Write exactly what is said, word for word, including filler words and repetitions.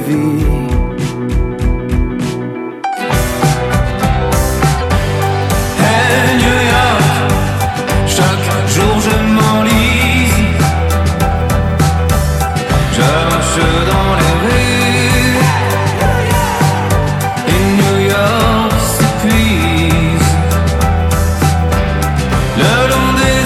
vie. Hey New York, chaque jour je m'enlise, je marche dans les rues et New York s'épuise le long des